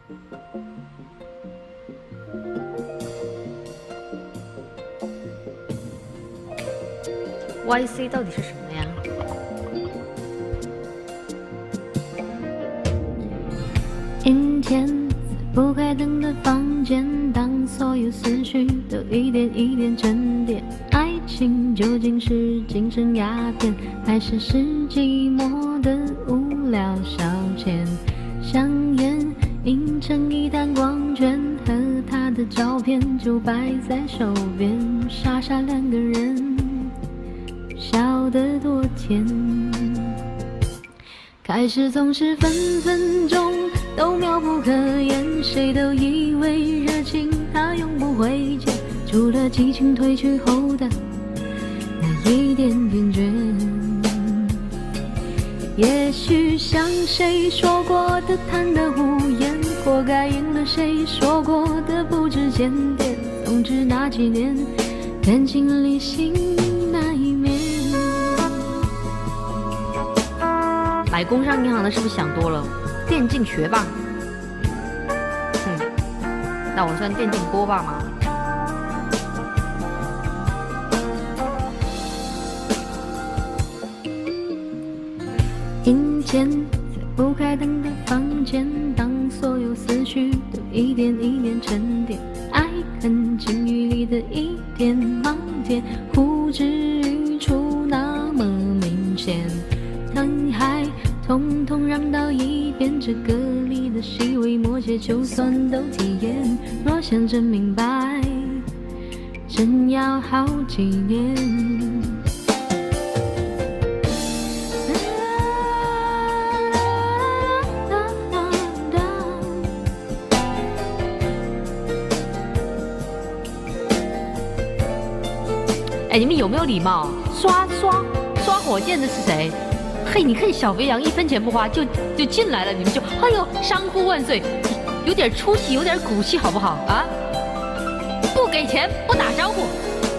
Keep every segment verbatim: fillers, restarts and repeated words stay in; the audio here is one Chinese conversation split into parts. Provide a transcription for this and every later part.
Y C 到底是什么呀？ 阴天，在不开灯的房间，当所有思绪都一点一点沉淀，爱情究竟是精神鸦片，还是是寂寞的无聊消遣？香烟映成一滩光圈，和他的照片就摆在手边，傻傻两个人。笑得多甜，开始总是分分钟都妙不可言，谁都以为热情它永不会减，除了激情褪去后的那一点点倦。也许像谁说过的贪得无厌，活该应了谁说过的不知检点，总之那几年感情里心那一面。 买工商银行的是不是想多了？电竞学霸，嗯，那我算电竞波霸吗？ 阴间，在不开灯的房间，当所有思绪都一点一点沉淀，爱恨情欲里的一点盲点，呼之欲出那么明显。疼爱统统让到一边，这歌里的细微末节就算都体验，若想真明白，真要好几年。 哎，你们有没有礼貌？刷刷刷火箭的是谁？嘿，你看小肥羊一分钱不花就就进来了，你们就哎呦商户万岁，有点出息，有点骨气好不好啊？不给钱不打招呼。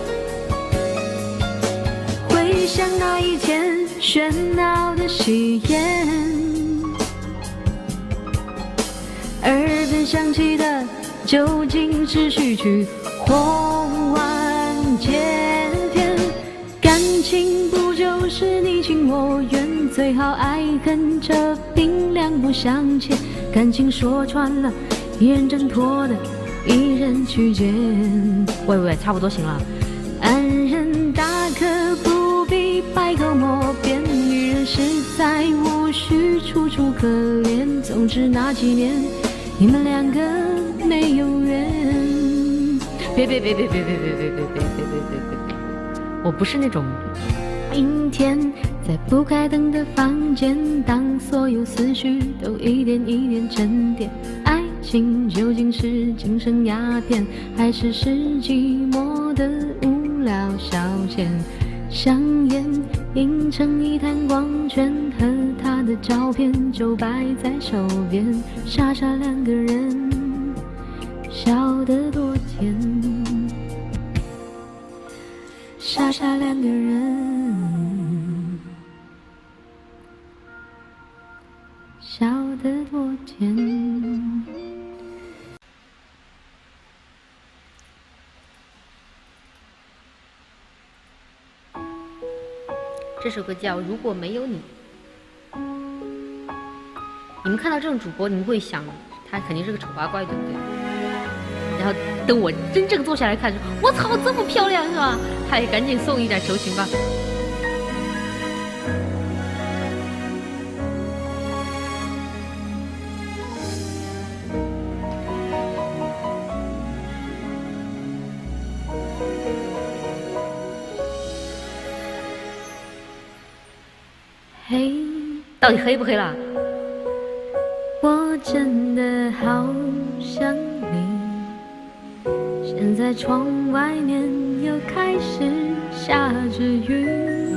回想那一天喧闹的喜宴，耳边响起的究竟是序曲或完结篇？感情不就是你情我愿，最好爱恨这冰凉不相欠，感情说穿了，一人挣脱的一人去捡。 喂喂，差不多行了。 安人大可不必百口莫辩，女人实在无需楚楚可怜。总之那几年你们两个没有缘。 别别别别别别别别别别别别别别！我不是那种。 阴天，在不开灯的房间，当所有思绪都一点一点沉淀，爱情究竟是精神鸦片，还是是寂寞的无聊消遣？香烟映成一滩光圈，和他的照片就摆在手边，傻傻两个人，笑得多甜。傻傻两个人，笑得多甜。 这首歌叫《如果没有你》。你们看到这种主播，你们会想他肯定是个丑八怪，对不对？然后等我真正坐下来看，我操，这么漂亮啊！嗨，赶紧送一点求情吧。 嘿， 到底黑不黑啦？ 我真的好想你。现在窗外面又开始下着雨，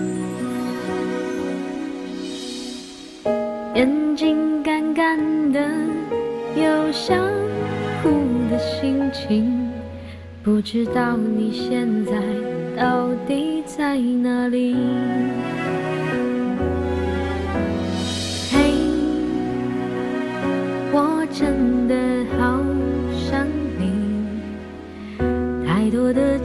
眼睛干干的，有想哭的心情。不知道你现在到底在哪里？嘿，我真的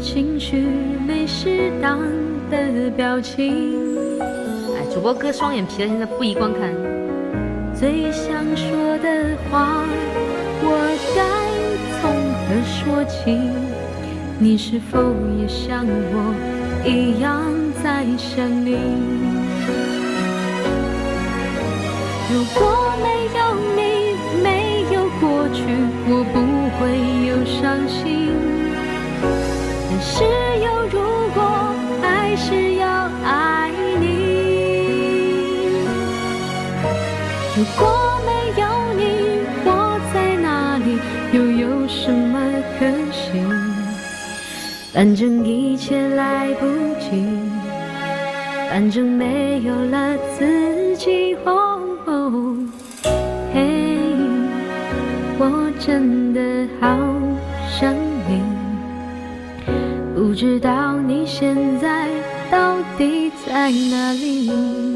情绪，没适当的表情。 哎，主播哥双眼皮了，现在不宜观看。 最想说的话，我该从何说起？你是否也像我一样在想你？如果没有你，没有过去，我不会有伤心。但是有如果，还是要爱你。如果没有你，我在哪里，又有什么可惜？反正一切来不及，反正没有了自己。哦哦，嘿，我真的好想你，不知道你现在到底在哪里。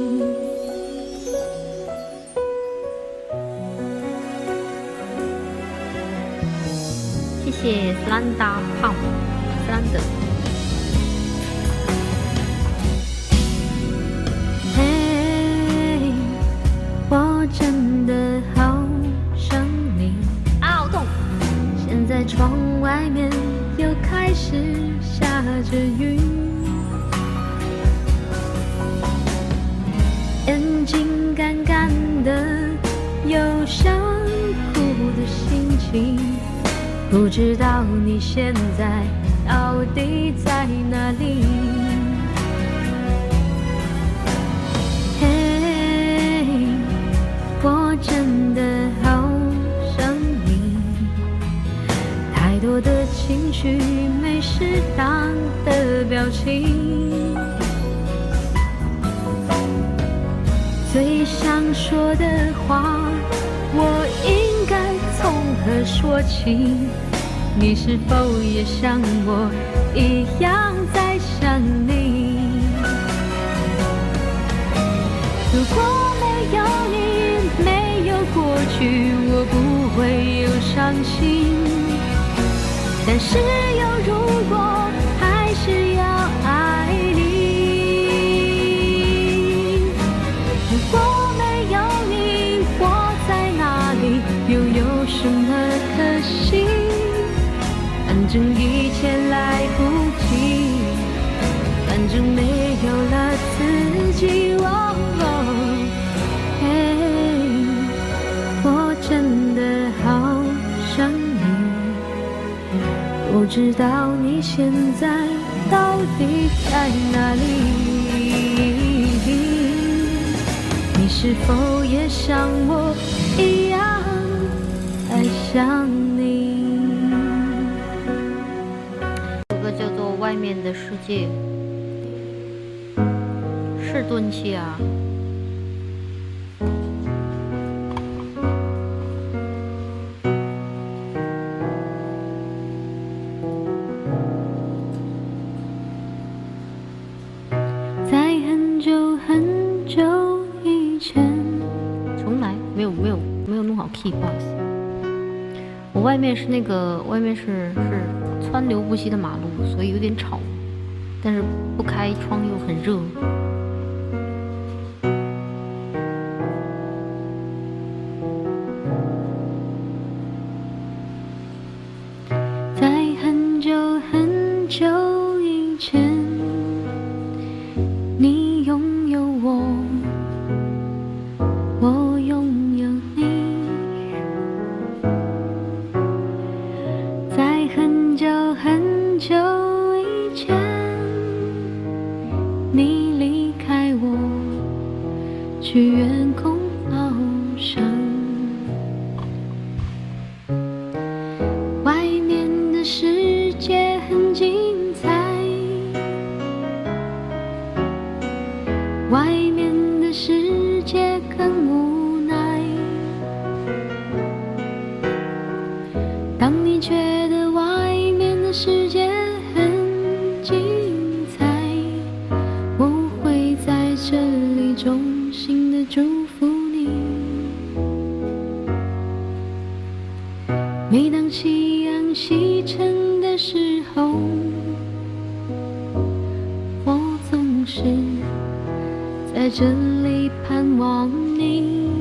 谢谢斯兰达胖，斯兰德。 嘿，我真的好想你。 啊，好痛！ 现在窗外面又开始下着雨，眼睛干干的，有想哭的心情。不知道你现在到底在哪里？嘿，我真的好想你，太多的情绪，没适当的表情。最想说的话，我应该从何说起？你是否也像我一样在想你？如果没有你，没有过去，我不会有伤心。但是有如果，还是要爱你。如果没有你，我在哪里，又有什么可惜？反正一切来不及，反正没有了自己。哦哦，嘿，我真的好想你，不知道你现在到底在哪里？你是否也像我一样在想你？ 外面的世界是钝器啊。 在很久很久以前， 重来，没有没有没有弄好 key， 不好意思。我外面是那个外面是是川流不息的马路，所以有点吵，但是不开窗又很热。 在很久很久以前，你拥有我，我拥有你。在很久很久以前，你离开我，去远空翱翔。外面的世界很精彩，外面的世界更无奈。当你觉得外面的世界很精彩，我会在这里衷心的祝福你。每当夕阳西沉的时候， 在这里盼望你。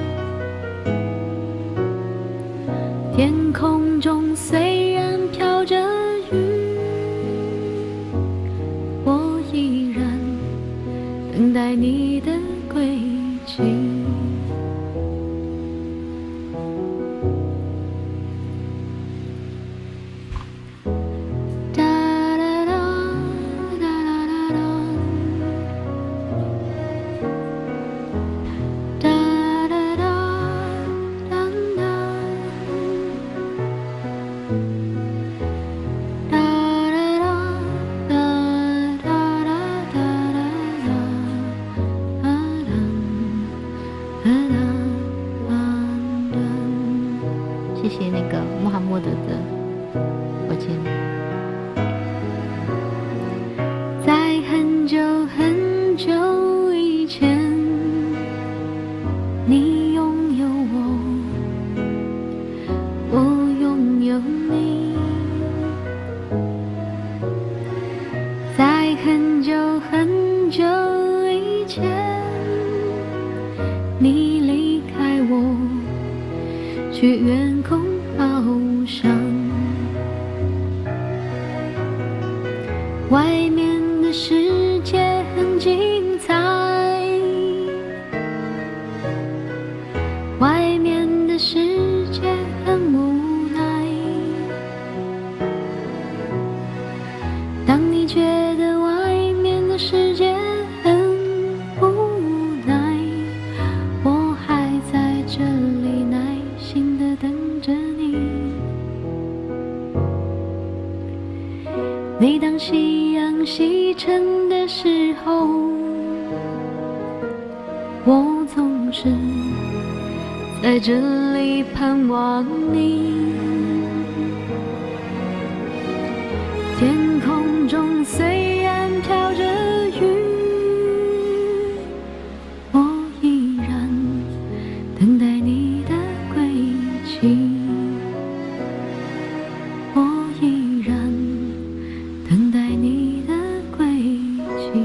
天空中虽然飘着雨，我依然等待你的归期。谢谢那个穆罕默德的火箭。在很久很久以前，你拥有我，我拥有你。在很久很久以前，你离开我，去远空翱翔。外面的世界很精彩，外面的世界很无奈。当你觉得外面的世界很无奈，我还在这里耐心地等着你。每当夕阳西沉的时候，我总是在这里盼望你。天空中虽然飘着雨，我依然等待你的归期。我依然等待你的归期。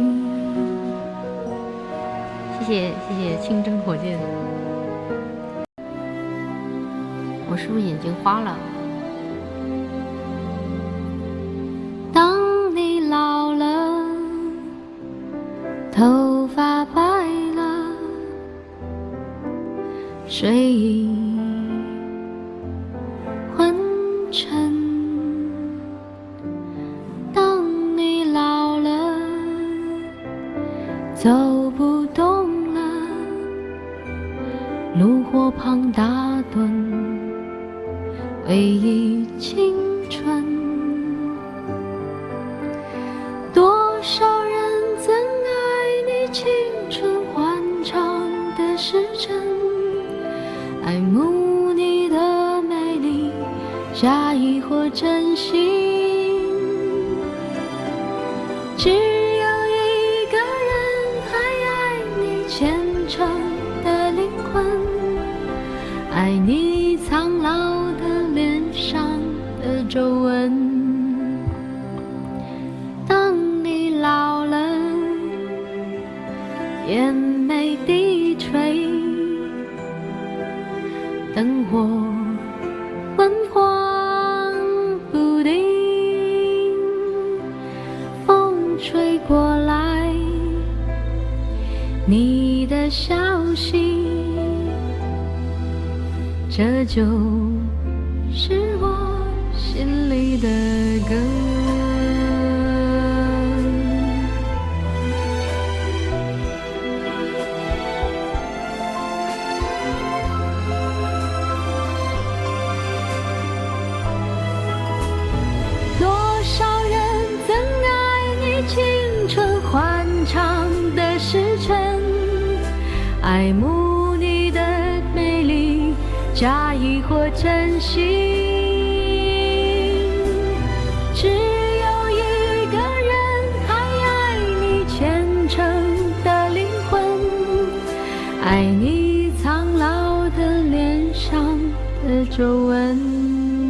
谢谢谢谢清真火箭。我是不是眼睛花了？当你老了，头发白了，睡意昏沉。当你老了，走不动了，炉火旁打盹，回忆青春。多少人曾爱你青春欢畅的时辰，爱慕你的美丽，假意或真心。只有一个人还爱你虔诚的灵魂，爱你苍老的脸上的皱纹。当你老了，眼眉低垂，灯火昏黄不定，风吹过来，你的消息，这就是我心里的歌。多少人曾爱你青春欢畅的时辰，爱慕你的美丽，假意或真心。只有一个人还爱你虔诚的灵魂，爱你苍老的脸上的皱纹。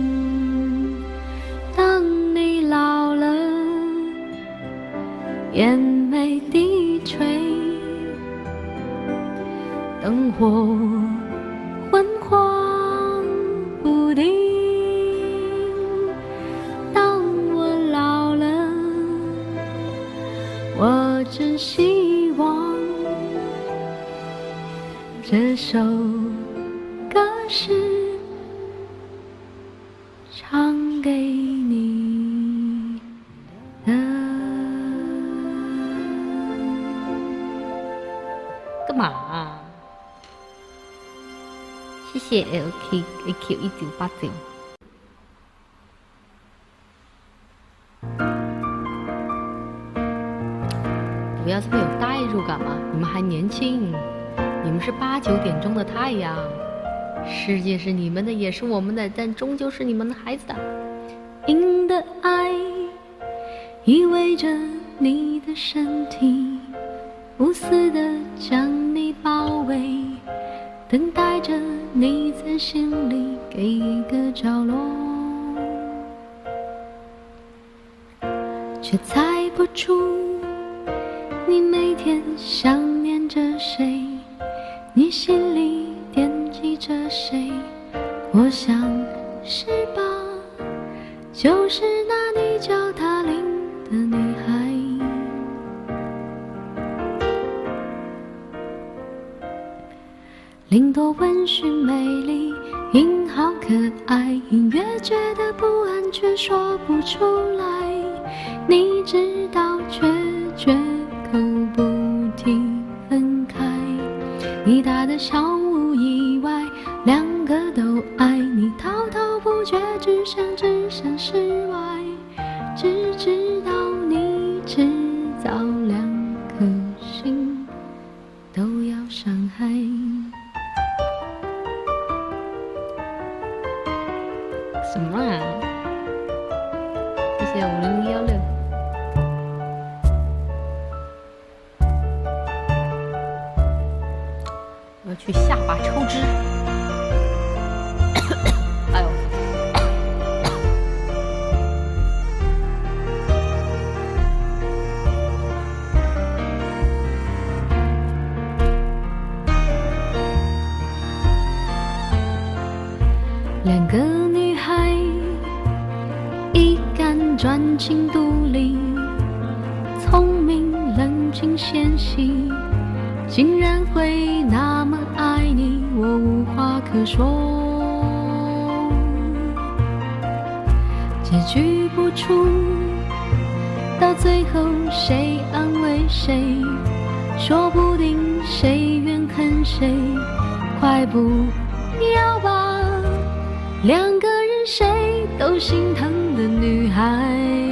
当你老了，眼眉低垂， 首歌是唱给你的。 干嘛、啊？谢谢 L K A Q 一九八九。不要这么有代入感嘛！你们还年轻，你们是八九点钟的太阳，世界是你们的，也是我们的，但终究是你们的孩子的。 硬的爱依偎着你的身体，无私的将你包围，等待着你在心里给一个角落，却猜不出你每天想念着谁，你心里惦记着谁。我想是吧，就是那你叫她琳的女孩。琳多温驯美丽，音好可爱，隐约觉得不安却说不出来，你知道却绝口不提分开。你大的小无意外，两个都爱你，滔滔不绝，只想置身事外，只知道你制造两颗心都要伤害。 什么啊？谢谢五零零幺六。我要去下巴抽脂。哎呦！ 两个女孩一干专情独立，聪明冷静纤细，竟然会那么爱你，我无话可说。结局不出，到最后谁安慰谁，说不定谁怨恨谁，快不要吧，两个人谁都心疼的女孩。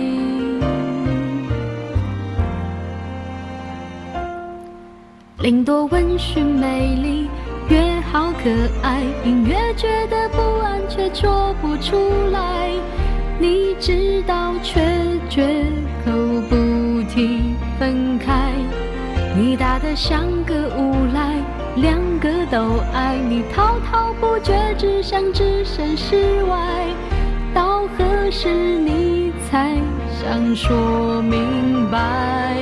琳多温驯美丽，越好可爱，隐约觉得不安却说不出来，你知道却绝口不提分开。你大得像个无赖，两个都爱你，滔滔不绝，只想置身事外，到何时你才想说明白？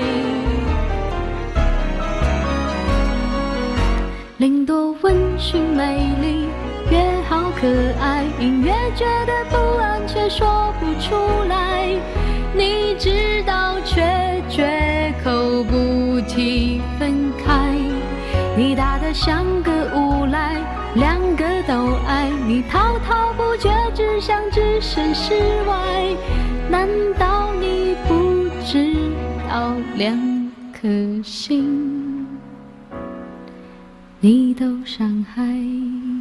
琳多温驯美丽，越好可爱，隐约觉得不安却说不出来，你知道却绝口不提分开。你大得像个无赖，两个都爱你，滔滔不绝，只想置身事外，难道你不知道两颗心你都伤害？